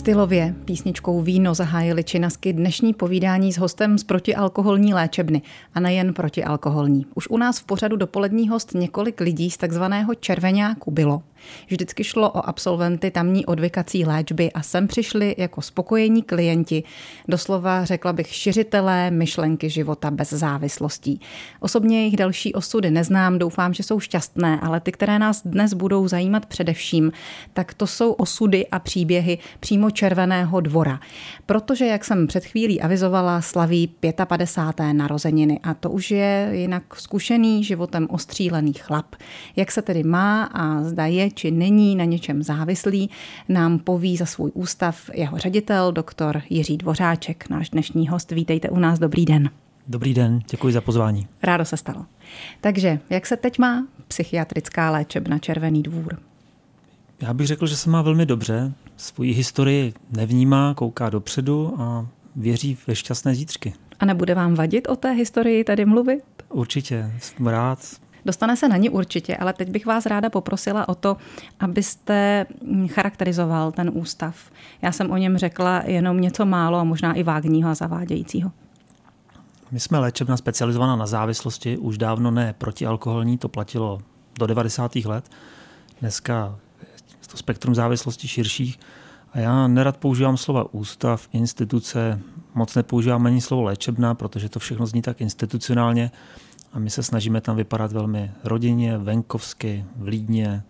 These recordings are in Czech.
Stylově písničkou Víno zahájili Činasky dnešní povídání s hostem z protialkoholní léčebny a nejen protialkoholní. Už u nás v pořadu dopolední host několik lidí z takzvaného červeňáku bylo. Vždycky šlo o absolventy tamní odvykací léčby a sem přišli jako spokojení klienti, doslova řekla bych šiřitelé myšlenky života bez závislostí. Osobně jejich další osudy neznám, doufám, že jsou šťastné, ale ty, které nás dnes budou zajímat především, tak to jsou osudy a příběhy přímo Červeného dvora. Protože, jak jsem před chvílí avizovala, slaví 55. narozeniny a to už je jinak zkušený životem ostřílený chlap. Jak se tedy má a zda je či není na něčem závislý, nám poví za svůj ústav jeho ředitel, doktor Jiří Dvořáček, náš dnešní host. Vítejte u nás, dobrý den. Dobrý den, děkuji za pozvání. Rádo se stalo. Takže, jak se teď má psychiatrická léčebna Červený dvůr? Já bych řekl, že se má velmi dobře. Svoji historii nevnímá, kouká dopředu a věří ve šťastné zítřky. A nebude vám vadit o té historii tady mluvit? Určitě, jsem rád. Dostane se na ní určitě, ale teď bych vás ráda poprosila o to, abyste charakterizoval ten ústav. Já jsem o něm řekla jenom něco málo a možná i vágního a zavádějícího. My jsme léčebna specializovaná na závislosti, už dávno ne protialkoholní, to platilo do 90. let. Dneska je to spektrum závislostí širších a já nerad používám slova ústav, instituce, moc nepoužívám ani slovo léčebna, protože to všechno zní tak institucionálně. A my se snažíme tam vypadat velmi rodinně, venkovsky, vlídně.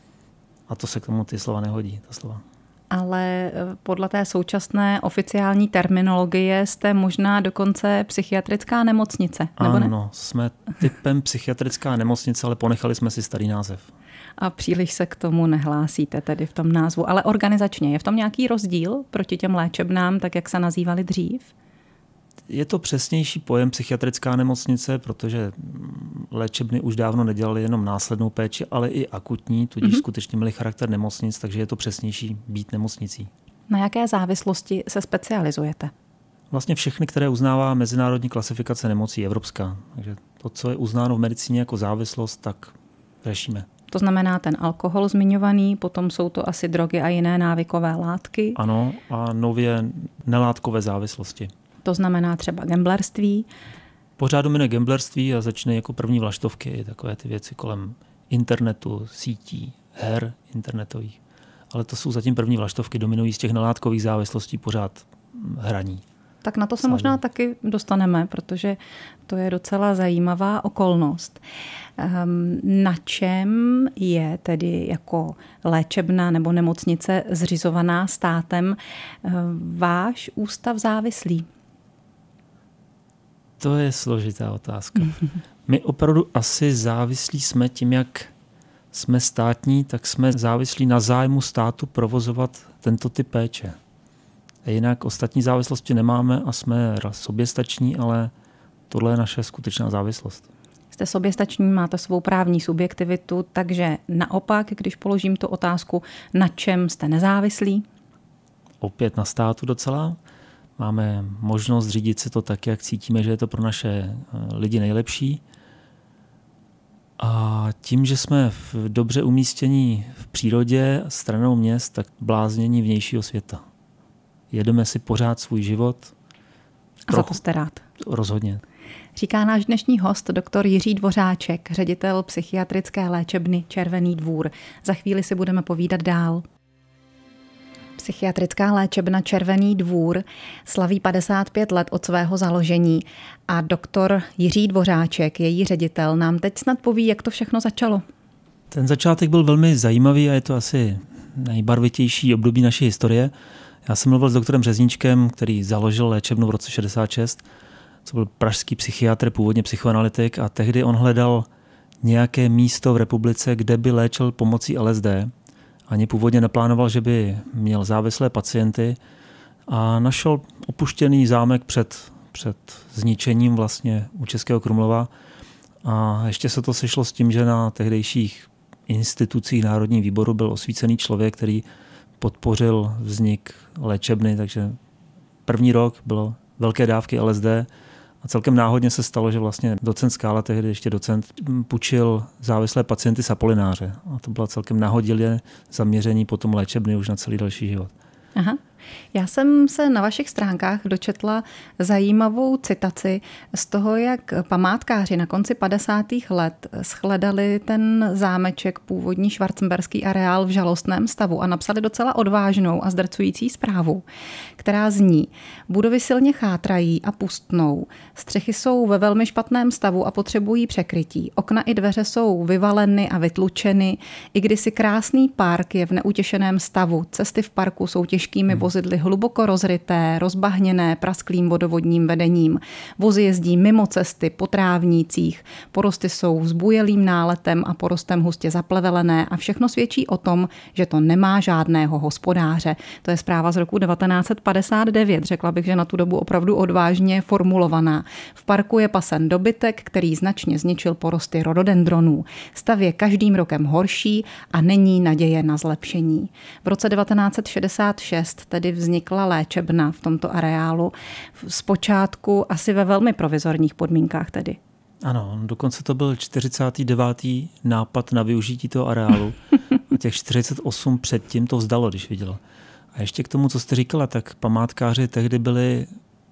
A to se k tomu ty slova nehodí, ta slova. Ale podle té současné oficiální terminologie jste možná dokonce psychiatrická nemocnice, nebo ne? Ano, jsme typem psychiatrická nemocnice, ale ponechali jsme si starý název. A příliš se k tomu nehlásíte tedy v tom názvu. Ale organizačně je v tom nějaký rozdíl proti těm léčebnám, tak jak se nazývali dřív? Je to přesnější pojem psychiatrická nemocnice, protože léčebny už dávno nedělaly jenom následnou péči, ale i akutní, tudíž skutečně měly charakter nemocnic, takže je to přesnější být nemocnicí. Na jaké závislosti se specializujete? Vlastně všechny, které uznává mezinárodní klasifikace nemocí evropská. Takže to, co je uznáno v medicíně jako závislost, tak řešíme. To znamená ten alkohol zmiňovaný, potom jsou to asi drogy a jiné návykové látky. Ano, a nově nelátkové závislosti. To znamená třeba gamblerství. Pořád dominuje gamblerství a začne jako první vlaštovky, takové ty věci kolem internetu, sítí, her internetových. Ale to jsou zatím první vlaštovky, dominují z těch nelátkových závislostí pořád hraní. Tak na to se možná taky dostaneme, protože to je docela zajímavá okolnost. Na čem je tedy jako léčebna nebo nemocnice zřizovaná státem váš ústav závislý? To je složitá otázka. My opravdu asi závislí jsme tím, jak jsme státní, tak jsme závislí na zájmu státu provozovat tento typ péče. A jinak ostatní závislosti nemáme a jsme soběstační, ale tohle je naše skutečná závislost. Jste soběstační, máte svou právní subjektivitu, takže naopak, když položím tu otázku, na čem jste nezávislí? Opět na státu docela. Máme možnost řídit si to tak, jak cítíme, že je to pro naše lidi nejlepší. A tím, že jsme dobře umístění v přírodě, stranou měst, tak bláznění vnějšího světa. Jedeme si pořád svůj život. A za to jste rád. Rozhodně. Říká náš dnešní host, doktor Jiří Dvořáček, ředitel psychiatrické léčebny Červený dvůr. Za chvíli si budeme povídat dál. Psychiatrická léčebna Červený dvůr slaví 55 let od svého založení a doktor Jiří Dvořáček, její ředitel, nám teď snad poví, jak to všechno začalo. Ten začátek byl velmi zajímavý a je to asi nejbarvitější období naší historie. Já jsem mluvil s doktorem Řezníčkem, který založil léčebnu v roce 66, co byl pražský psychiatr, původně psychoanalytik a tehdy on hledal nějaké místo v republice, kde by léčil pomocí LSD. Ani původně neplánoval, že by měl závislé pacienty a našel opuštěný zámek před zničením vlastně u Českého Krumlova. A ještě se to sešlo s tím, že na tehdejších institucích Národního výboru byl osvícený člověk, který podpořil vznik léčebny, takže první rok bylo velké dávky LSD a celkem náhodně se stalo, že vlastně docent Skála, tehdy ještě docent, půjčil závislé pacienty z Apolináře a to bylo celkem nahodilé zaměření potom léčebny už na celý další život. Aha. Já jsem se na vašich stránkách dočetla zajímavou citaci z toho, jak památkáři na konci 50. let shledali ten zámeček, původní schwarzenberský areál v žalostném stavu a napsali docela odvážnou a zdrcující zprávu, která zní: budovy silně chátrají a pustnou, střechy jsou ve velmi špatném stavu a potřebují překrytí, okna i dveře jsou vyvaleny a vytlučeny, i kdysi krásný park je v neutěšeném stavu, cesty v parku jsou těžkými vozidly hluboko rozryté, rozbahněné prasklým vodovodním vedením. Vozy jezdí mimo cesty, po trávnících, porosty jsou zbujelým náletem a porostem hustě zaplevelené a všechno svědčí o tom, že to nemá žádného hospodáře. To je zpráva z roku 1959, řekla bych, že na tu dobu opravdu odvážně formulovaná. V parku je pasen dobytek, který značně zničil porosty rododendronů. Stav je každým rokem horší a není naděje na zlepšení. V roce 1966 tedy vznikla léčebna v tomto areálu. Zpočátku asi ve velmi provizorních podmínkách tedy. Ano, dokonce to byl 49. nápad na využití toho areálu. A těch 48 předtím to vzdalo, když vidělo. A ještě k tomu, co jste říkala, tak památkáři tehdy byli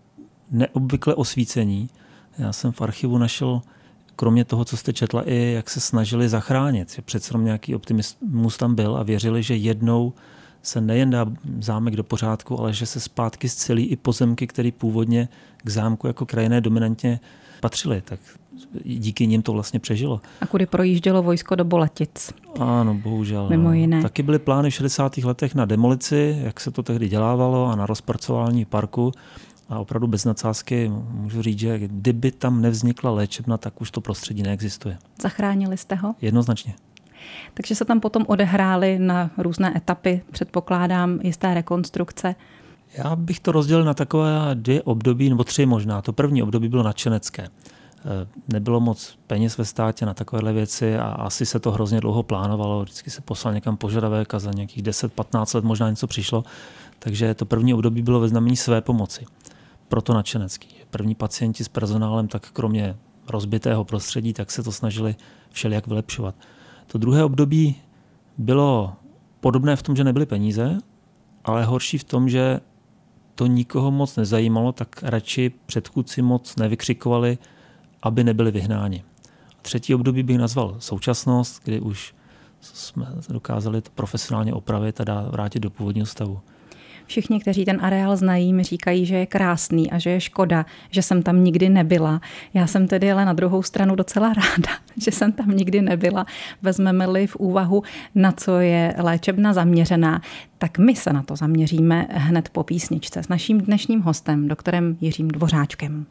neobvykle osvícení. Já jsem v archivu našel, kromě toho, co jste četla, i jak se snažili zachránit. Že přece jenom nějaký optimismus tam byl a věřili, že jednou se nejen dá zámek do pořádku, ale že se zpátky zcelí i pozemky, které původně k zámku jako krajinné dominantně patřily. Tak díky nim to vlastně přežilo. A kudy projíždělo vojsko do Boletic. Ano, bohužel. Mimo jiné. Taky byly plány v 60. letech na demolici, jak se to tehdy dělávalo, a na rozpracování parku. A opravdu bez nadsázky můžu říct, že kdyby tam nevznikla léčebna, tak už to prostředí neexistuje. Zachránili jste ho? Jednoznačně. Takže se tam potom odehrály na různé etapy, předpokládám, jisté rekonstrukce. Já bych to rozdělil na takové 2 období, nebo 3 možná. To první období bylo nadšenecké. Nebylo moc peněz ve státě na takovéhle věci a asi se to hrozně dlouho plánovalo. Vždycky se poslal někam požadavek a za nějakých 10-15 let možná něco přišlo. Takže to první období bylo ve znamení své pomoci. Proto nadšenecký. První pacienti s personálem, tak kromě rozbitého prostředí, tak se to snažili všelijak vylepšovat. To druhé období bylo podobné v tom, že nebyly peníze, ale horší v tom, že to nikoho moc nezajímalo, tak radši předchůdci moc nevykřikovali, aby nebyli vyhnáni. Třetí období bych nazval současnost, kdy už jsme dokázali to profesionálně opravit a vrátit do původního stavu. Všichni, kteří ten areál znají, mi říkají, že je krásný a že je škoda, že jsem tam nikdy nebyla. Já jsem tedy ale na druhou stranu docela ráda, že jsem tam nikdy nebyla. Vezmeme-li v úvahu, na co je léčebna zaměřená, tak my se na to zaměříme hned po písničce s naším dnešním hostem, doktorem Jiřím Dvořáčkem.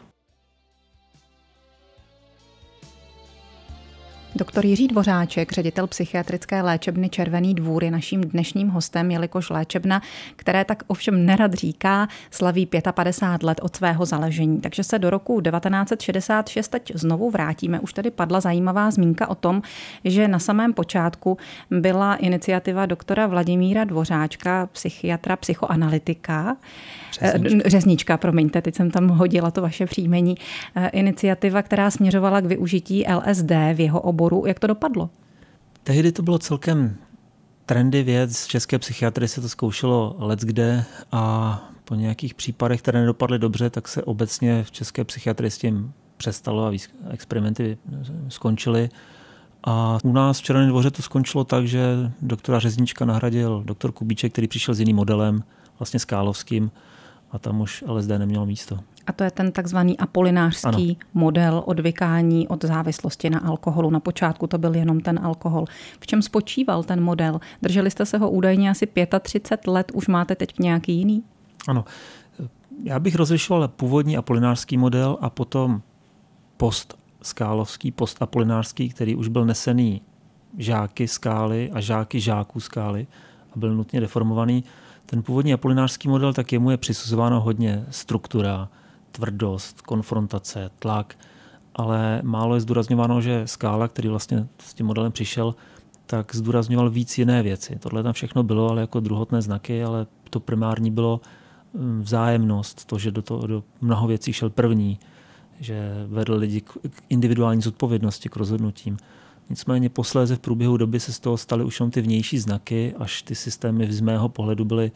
Doktor Jiří Dvořáček, ředitel psychiatrické léčebny Červený Dvůr, je naším dnešním hostem, jelikož léčebna, které tak ovšem nerad říká, slaví 55 let od svého založení. Takže se do roku 1966 teď znovu vrátíme. Už tady padla zajímavá zmínka o tom, že na samém počátku byla iniciativa doktora Vladimíra Dvořáčka, psychiatra, psychoanalytika, Řeznička, promiňte, teď jsem tam hodila to vaše příjmení, iniciativa, která směřovala k využití LSD v jeho oboru. Jak to dopadlo? Tehdy to bylo celkem trendy věc. V české psychiatrii se to zkoušelo leckde a po nějakých případech, které nedopadly dobře, tak se obecně v české psychiatrii s tím přestalo a experimenty skončily. A u nás v Červeném Dvoře to skončilo tak, že doktora Řeznička nahradil doktor Kubíček, který přišel s jiným modelem, vlastně skálovským, a tam už LSD nemělo místo. A to je ten takzvaný apolinářský model odvykání od závislosti na alkoholu. Na počátku to byl jenom ten alkohol. V čem spočíval ten model? Drželi jste se ho údajně asi 35 let, už máte teď nějaký jiný? Ano. Já bych rozlišoval původní apolinářský model a potom postskálovský, postapolinářský, který už byl nesený žáky skály a žáky žáků skály a byl nutně deformovaný. Ten původní apolinářský model, tak jemu je přisuzováno hodně struktura, tvrdost, konfrontace, tlak, ale málo je zdůrazňováno, že Skála, který vlastně s tím modelem přišel, tak zdůrazňoval víc jiné věci. Tohle tam všechno bylo, ale jako druhotné znaky, ale to primární bylo vzájemnost, to, že do mnoho věcí šel první, že vedl lidi k individuální zodpovědnosti, k rozhodnutím. Nicméně posléze v průběhu doby se z toho staly už ty vnější znaky, až ty systémy z mého pohledu byly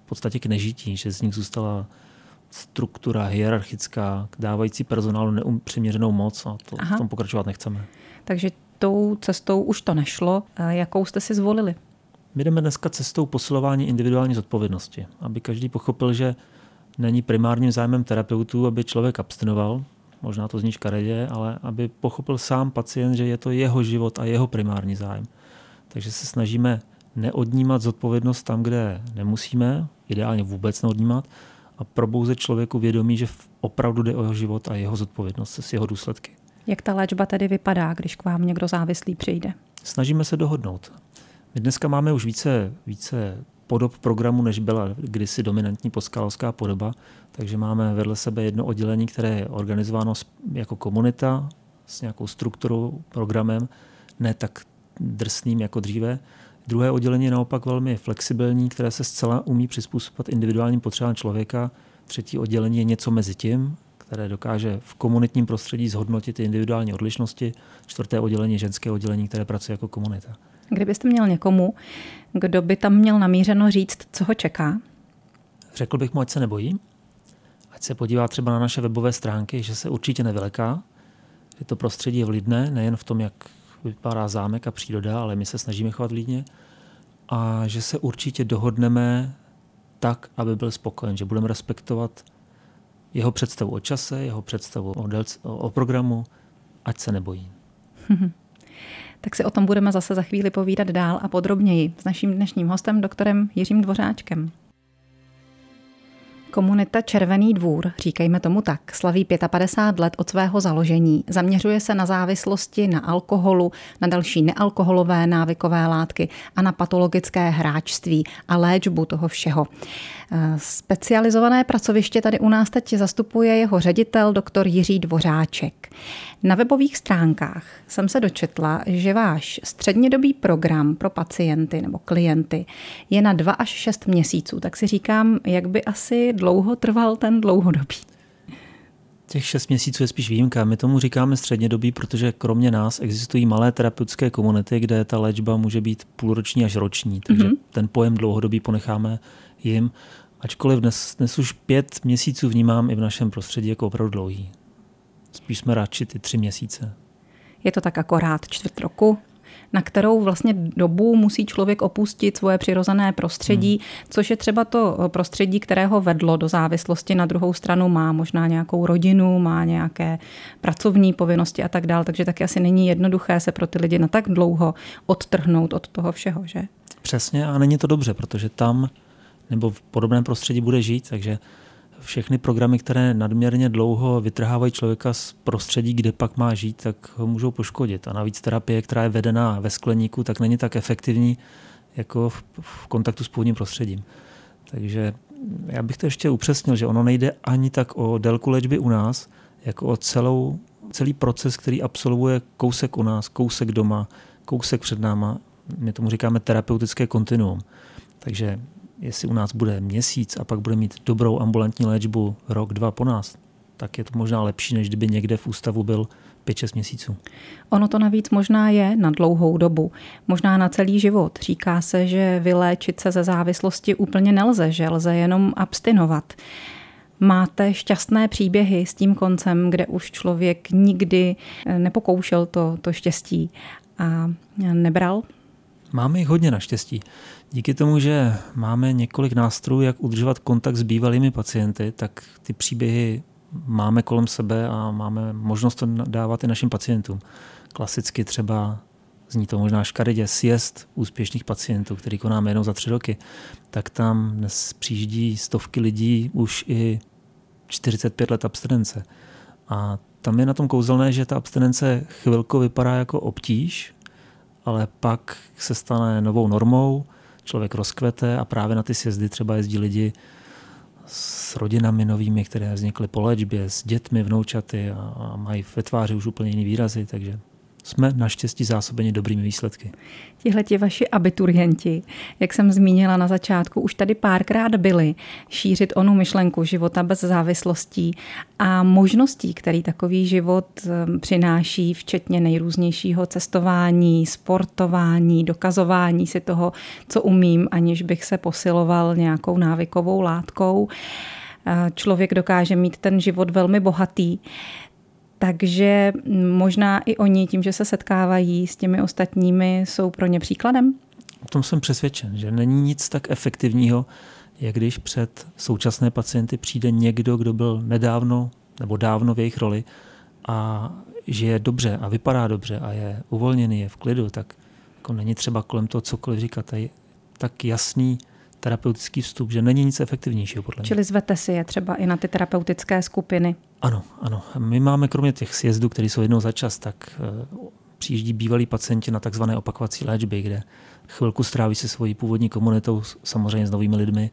podstatě k nežití, že z nich zůstala struktura hierarchická, dávající personálu nepřiměřenou moc a to v tom pokračovat nechceme. Takže tou cestou už to nešlo. Jakou jste si zvolili? My jdeme dneska cestou posilování individuální zodpovědnosti, aby každý pochopil, že není primárním zájmem terapeutů, aby člověk abstinoval, možná to zní škaredě, ale aby pochopil sám pacient, že je to jeho život a jeho primární zájem. Takže se snažíme neodnímat zodpovědnost tam, kde nemusíme, ideálně vůbec neodnímat, a probouzet člověku vědomí, že opravdu jde o jeho život a jeho zodpovědnost s jeho důsledky. Jak ta léčba tedy vypadá, když k vám někdo závislý přijde? Snažíme se dohodnout. My dneska máme už více podob programu, než byla kdysi dominantní postkalovská podoba, takže máme vedle sebe jedno oddělení, které je organizováno jako komunita s nějakou strukturou, programem, ne tak drsným jako dříve. Druhé oddělení je naopak velmi flexibilní, které se zcela umí přizpůsobit individuálním potřebám člověka. Třetí oddělení je něco mezi tím, které dokáže v komunitním prostředí zhodnotit ty individuální odlišnosti. Čtvrté oddělení je ženské oddělení, které pracuje jako komunita. Kdybyste měl někomu, kdo by tam měl namířeno říct, co ho čeká? Řekl bych mu, ať se nebojí, ať se podívá třeba na naše webové stránky, že se určitě nevyleká, že to prostředí je vlídné, nejen v tom, jak vypadá zámek a příroda, ale my se snažíme chovat vlídně a že se určitě dohodneme tak, aby byl spokojen, že budeme respektovat jeho představu o čase, jeho představu o programu, ať se nebojí. Tak si o tom budeme zase za chvíli povídat dál a podrobněji s naším dnešním hostem, doktorem Jiřím Dvořáčkem. Komunita Červený dvůr, říkejme tomu tak, slaví 55 let od svého založení. Zaměřuje se na závislosti na alkoholu, na další nealkoholové návykové látky a na patologické hráčství a léčbu toho všeho. Specializované pracoviště tady u nás teď zastupuje jeho ředitel doktor Jiří Dvořáček. Na webových stránkách jsem se dočetla, že váš střednědobý program pro pacienty nebo klienty je na 2 až 6 měsíců. Tak si říkám, jak by asi dlouho trval ten dlouhodobý. Těch 6 měsíců je spíš výjimka. My tomu říkáme střednědobý, protože kromě nás existují malé terapeutické komunity, kde ta léčba může být půlroční až roční. Takže ten pojem dlouhodobý ponecháme jim. Ačkoliv dnes už 5 měsíců vnímám i v našem prostředí jako opravdu dlouhý. Spíš jsme radši ty 3 měsíce. Je to tak akorát čtvrt roku, na kterou vlastně dobu musí člověk opustit svoje přirozené prostředí, což je třeba to prostředí, které ho vedlo do závislosti. Na druhou stranu má možná nějakou rodinu, má nějaké pracovní povinnosti a tak dále, takže taky asi není jednoduché se pro ty lidi na tak dlouho odtrhnout od toho všeho, že? Přesně, a není to dobře, protože tam nebo v podobném prostředí bude žít, takže všechny programy, které nadměrně dlouho vytrhávají člověka z prostředí, kde pak má žít, tak ho můžou poškodit. A navíc terapie, která je vedená ve skleníku, tak není tak efektivní jako v kontaktu s původním prostředím. Takže já bych to ještě upřesnil, že ono nejde ani tak o délku léčby u nás, jako o celý proces, který absolvuje kousek u nás, kousek doma, kousek před náma. My tomu říkáme terapeutické kontinuum. Takže jestli u nás bude měsíc a pak bude mít dobrou ambulantní léčbu rok, 2 po nás, tak je to možná lepší, než kdyby někde v ústavu byl 5-6 měsíců. Ono to navíc možná je na dlouhou dobu, možná na celý život. Říká se, že vyléčit se ze závislosti úplně nelze, že lze jenom abstinovat. Máte šťastné příběhy s tím koncem, kde už člověk nikdy nepokoušel to štěstí a nebral? Máme jich hodně naštěstí. Díky tomu, že máme několik nástrojů, jak udržovat kontakt s bývalými pacienty, tak ty příběhy máme kolem sebe a máme možnost to dávat i našim pacientům. Klasicky třeba, zní to možná škaredě, sjezd úspěšných pacientů, který konáme jenom za 3 roky, tak tam dnes přijíždí stovky lidí už i 45 let abstinence. A tam je na tom kouzelné, že ta abstinence chvilku vypadá jako obtíž, ale pak se stane novou normou, člověk rozkvete a právě na ty sjezdy třeba jezdí lidi s rodinami novými, které vznikly po léčbě, s dětmi, vnoučaty a mají ve tváři už úplně jiný výrazy, takže jsme naštěstí zásobeni dobrými výsledky. Tihleti vaši abiturienti, jak jsem zmínila na začátku, už tady párkrát byli šířit onu myšlenku života bez závislostí a možností, který takový život přináší, včetně nejrůznějšího cestování, sportování, dokazování si toho, co umím, aniž bych se posiloval nějakou návykovou látkou. Člověk dokáže mít ten život velmi bohatý. Takže možná i oni tím, že se setkávají s těmi ostatními, jsou pro ně příkladem? O tom jsem přesvědčen, že není nic tak efektivního, jak když před současné pacienty přijde někdo, kdo byl nedávno nebo dávno v jejich roli a žije dobře a vypadá dobře a je uvolněný, je v klidu, tak jako není třeba kolem toho cokoliv říkat. Je tak jasný terapeutický vstup, že není nic efektivnějšího podle mě. Čili zvete si je třeba i na ty terapeutické skupiny? Ano. My máme kromě těch sjezdů, které jsou jednou za čas, tak přijíždí bývalí pacienti na takzvané opakovací léčby, kde chvilku stráví se svojí původní komunitou, samozřejmě s novými lidmi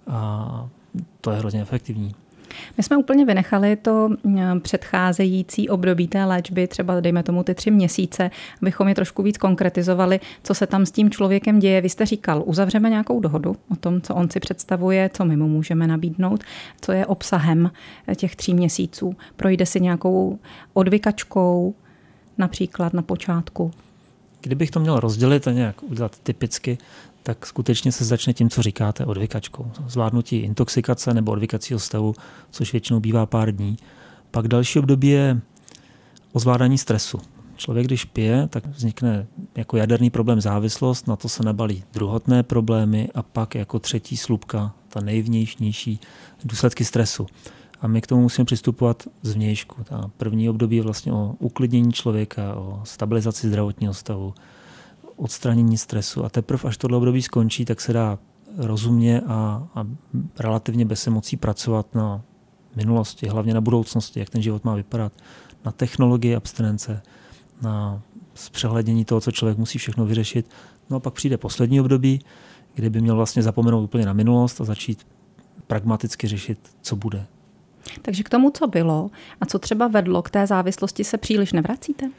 a to je hrozně efektivní. My jsme úplně vynechali to předcházející období té léčby, třeba dejme tomu ty 3 měsíce, abychom je trošku víc konkretizovali, co se tam s tím člověkem děje. Vy jste říkal, uzavřeme nějakou dohodu o tom, co on si představuje, co my mu můžeme nabídnout, co je obsahem těch 3 měsíců. Projde si nějakou odvykačkou, například na počátku. Kdybych to měl rozdělit a nějak udělat typicky, tak skutečně se začne tím, co říkáte, odvykačkou. Zvládnutí intoxikace nebo odvykacího stavu, což většinou bývá pár dní. Pak další období je ovládání stresu. Člověk, když pije, tak vznikne jako jaderný problém závislost, na to se nabalí druhotné problémy a pak jako třetí slupka, ta nejvnějšnější, důsledky stresu. A my k tomu musíme přistupovat zvnějšku. Ta první období je vlastně o uklidnění člověka, o stabilizaci zdravotního stavu, odstranění stresu a teprve až tohle období skončí, tak se dá rozumně a relativně bez emocí pracovat na minulosti, hlavně na budoucnosti, jak ten život má vypadat, na technologii abstinence, na zpřehlednění toho, co člověk musí všechno vyřešit. No a pak přijde poslední období, kdy by měl vlastně zapomenout úplně na minulost a začít pragmaticky řešit, co bude. Takže k tomu, co bylo a co třeba vedlo k té závislosti, se příliš nevracíte?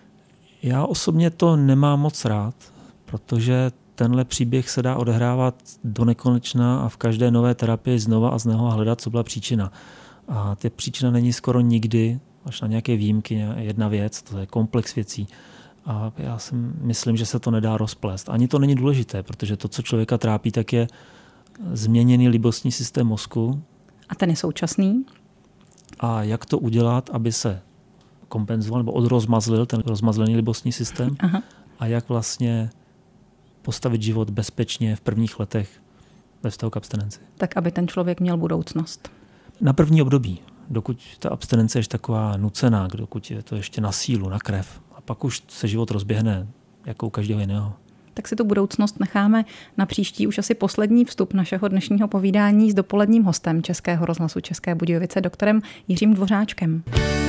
Já osobně to nemám moc rád, protože tenhle příběh se dá odehrávat do nekonečna a v každé nové terapii znova a znova hledat, co byla příčina. A ta příčina není skoro nikdy, až na nějaké výjimky, jedna věc, to je komplex věcí. A já si myslím, že se to nedá rozplést. Ani to není důležité, protože to, co člověka trápí, tak je změněný libostní systém mozku. A ten je současný? A jak to udělat, aby se kompenzoval nebo odrozmazlil ten rozmazlený libostní systém. Aha. A jak vlastně postavit život bezpečně v prvních letech ve vztahu k abstinenci. Tak, aby ten člověk měl budoucnost. Na první období, dokud ta abstinence je taková nucená, dokud je to ještě na sílu, na krev. A pak už se život rozběhne jako u každého jiného. Tak si tu budoucnost necháme na příští, už asi poslední vstup našeho dnešního povídání s dopoledním hostem Českého rozhlasu České Budějovice, doktorem Jiřím Dvořáčkem.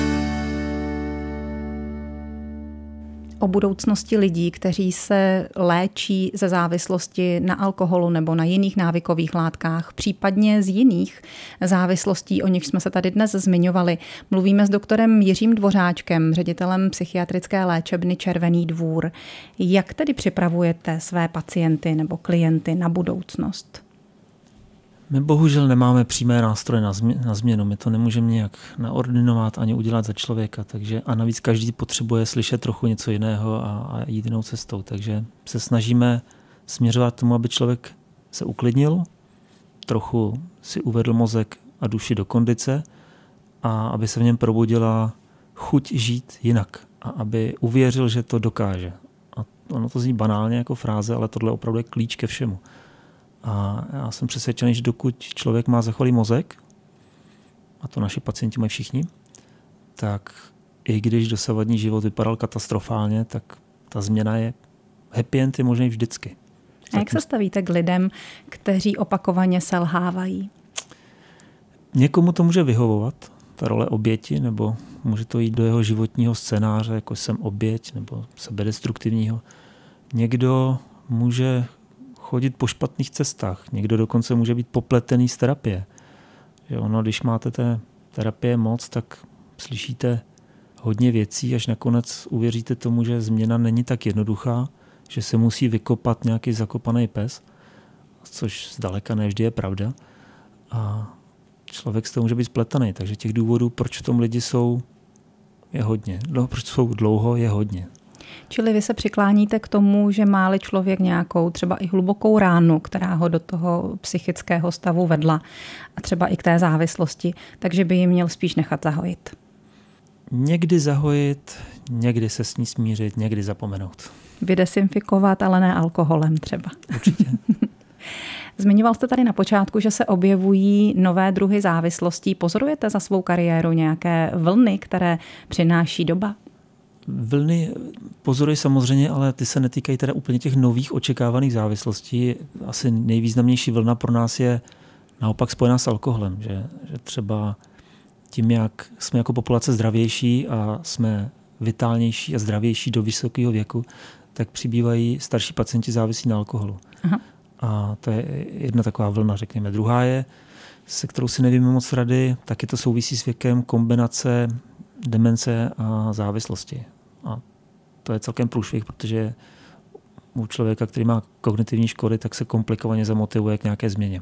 O budoucnosti lidí, kteří se léčí ze závislosti na alkoholu nebo na jiných návykových látkách, případně z jiných závislostí, o nich jsme se tady dnes zmiňovali. Mluvíme s doktorem Jiřím Dvořáčkem, ředitelem psychiatrické léčebny Červený Dvůr. Jak tedy připravujete své pacienty nebo klienty na budoucnost? My bohužel nemáme přímé nástroje na změnu. My to nemůžeme nějak naordinovat ani udělat za člověka. A navíc každý potřebuje slyšet trochu něco jiného a jít jinou cestou. Takže se snažíme směřovat tomu, aby člověk se uklidnil, trochu si uvedl mozek a duši do kondice a aby se v něm probudila chuť žít jinak a aby uvěřil, že to dokáže. A ono to zní banálně jako fráze, ale tohle opravdu je klíč ke všemu. A já jsem přesvědčený, že dokud člověk má zachovalý mozek, a to naši pacienti mají všichni, tak i když dosavadní život vypadal katastrofálně, tak ta změna je happy end je možný vždycky. A jak se stavíte k lidem, kteří opakovaně selhávají? Někomu to může vyhovovat, ta role oběti, nebo může to jít do jeho životního scénáře, jako jsem oběť, nebo sebedestruktivního. Někdo může chodit po špatných cestách. Někdo dokonce může být popletený z terapie. Že ono, když máte té terapie moc, tak slyšíte hodně věcí, až nakonec uvěříte tomu, že změna není tak jednoduchá, že se musí vykopat nějaký zakopaný pes, což zdaleka ne vždy je pravda. A člověk z toho může být spletaný, takže těch důvodů, proč v tom lidi jsou, je hodně. Proč jsou dlouho, je hodně. Čili vy se přikláníte k tomu, že má-li člověk nějakou třeba i hlubokou ránu, která ho do toho psychického stavu vedla a třeba i k té závislosti, takže by ji měl spíš nechat zahojit. Někdy zahojit, někdy se s ní smířit, někdy zapomenout. Vydesinfikovat, ale ne alkoholem třeba. Určitě. Zmiňoval jste tady na počátku, že se objevují nové druhy závislostí. Pozorujete za svou kariéru nějaké vlny, které přináší doba? Vlny pozoruji samozřejmě, ale ty se netýkají teda úplně těch nových očekávaných závislostí. Asi nejvýznamnější vlna pro nás je naopak spojená s alkoholem, že třeba tím, jak jsme jako populace zdravější a jsme vitálnější a zdravější do vysokého věku, tak přibývají starší pacienti závislí na alkoholu. Aha. A to je jedna taková vlna, řekněme. Druhá je, se kterou si nevíme moc rady, taky to souvisí s věkem, kombinace demence a závislosti. A to je celkem průšvih, protože u člověka, který má kognitivní škody, tak se komplikovaně zamotivuje k nějaké změně.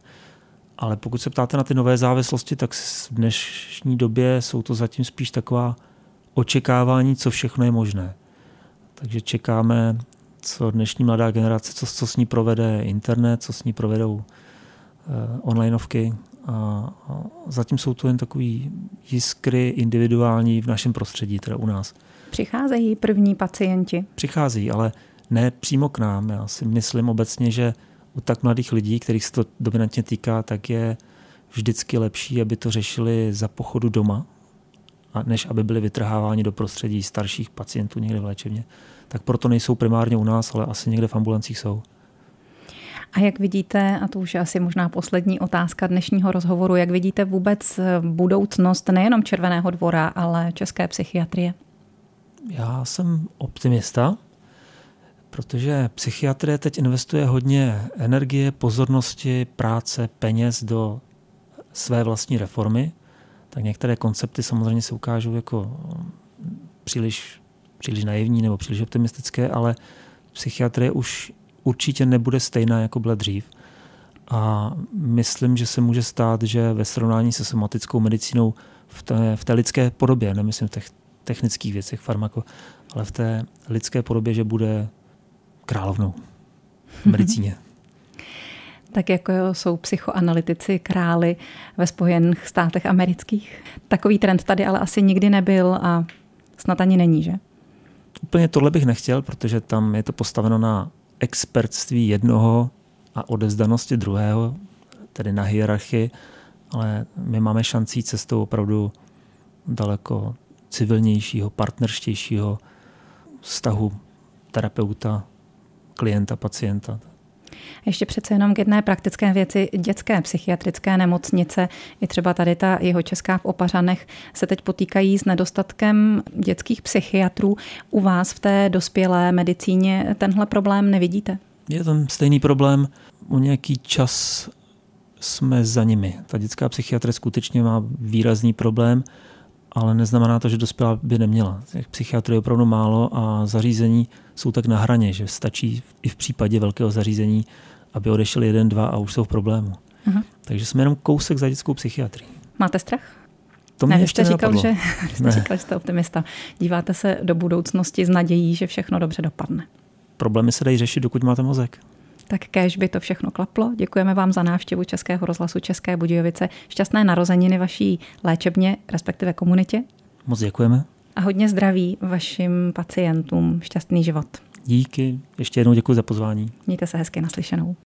Ale pokud se ptáte na ty nové závislosti, tak v dnešní době jsou to zatím spíš taková očekávání, co všechno je možné. Takže čekáme, co dnešní mladá generace, co s ní provede internet, co s ní provedou onlineovky. A zatím jsou to jen takový jiskry individuální v našem prostředí, teda u nás. Přicházejí první pacienti? Přicházejí, ale ne přímo k nám. Já si myslím obecně, že u tak mladých lidí, kterých se to dominantně týká, tak je vždycky lepší, aby to řešili za pochodu doma, než aby byli vytrháváni do prostředí starších pacientů někde v léčebně. Tak proto nejsou primárně u nás, ale asi někde v ambulancích jsou. A jak vidíte, a to už je asi možná poslední otázka dnešního rozhovoru, jak vidíte vůbec budoucnost nejenom Červeného dvora, ale české psychiatrie? Já jsem optimista, protože psychiatrie teď investuje hodně energie, pozornosti, práce, peněz do své vlastní reformy. Tak některé koncepty samozřejmě se ukážou jako příliš naivní nebo příliš optimistické, ale psychiatrie už určitě nebude stejná, jako byla dřív. A myslím, že se může stát, že ve srovnání se somatickou medicínou v té lidské podobě, nemyslím v těch technických věcech farmako, ale v té lidské podobě, že bude královnou v medicíně. Tak jako jsou psychoanalytici králi ve Spojených státech amerických. Takový trend tady ale asi nikdy nebyl a snad ani není, že? Úplně tohle bych nechtěl, protože tam je to postaveno na expertství jednoho a odevzdanosti druhého, tedy na hierarchii, ale my máme šanci jít cestou opravdu daleko civilnějšího, partnerštějšího vztahu terapeuta, klienta, pacienta. Ještě přece jenom k jedné praktické věci. Dětské psychiatrické nemocnice, i třeba tady ta jihočeská v Opařanech, se teď potýkají s nedostatkem dětských psychiatrů. U vás v té dospělé medicíně tenhle problém nevidíte? Je ten stejný problém. O nějaký čas jsme za nimi. Ta dětská psychiatrie skutečně má výrazný problém, ale neznamená to, že dospělá by neměla. Těch psychiatrů je opravdu málo a zařízení jsou tak na hraně, že stačí i v případě velkého zařízení, aby odešli 1, 2 a už jsou v problému. Aha. Takže jsme jenom kousek za dětskou psychiatrii. Máte strach? To mě ještě říkal, že jste optimista. Díváte se do budoucnosti s nadějí, že všechno dobře dopadne. Problémy se dají řešit, dokud máte mozek. Tak kéž by to všechno klaplo. Děkujeme vám za návštěvu Českého rozhlasu České Budějovice. Šťastné narozeniny vaší léčebně, respektive komunitě. Moc děkujeme. A hodně zdraví vašim pacientům. Šťastný život. Díky. Ještě jednou děkuji za pozvání. Mějte se hezky, naslyšenou.